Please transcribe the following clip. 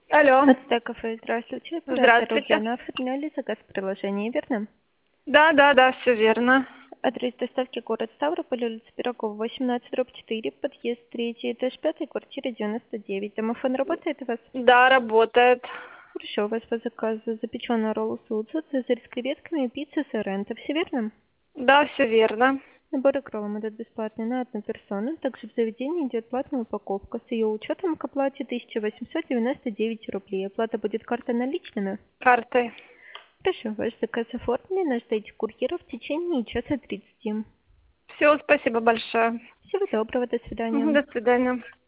Алло. Ацтек кафе, здравствуйте. Оператор Здравствуйте. Ульяна, оформляли заказ в приложении, верно? Да, все верно. Адрес доставки город Ставрополь, улица Пирогова, 18/4, подъезд 3, этаж 5, квартира 99. Домофон работает у вас? Да, работает. Хорошо, у вас по заказу запеченный ролл соуса, цезарь с креветками и пицца соренто. Все верно? Да, все верно. Набор икром идет бесплатный на одну персону. Также в заведении идет платная упаковка. С ее учетом к оплате 1899 рублей. Оплата будет картой наличными? Картой. Хорошо, ваш заказ оформлен, ожидайте курьера в течение часа 30. Все, спасибо большое. Всего доброго, до свидания. До свидания.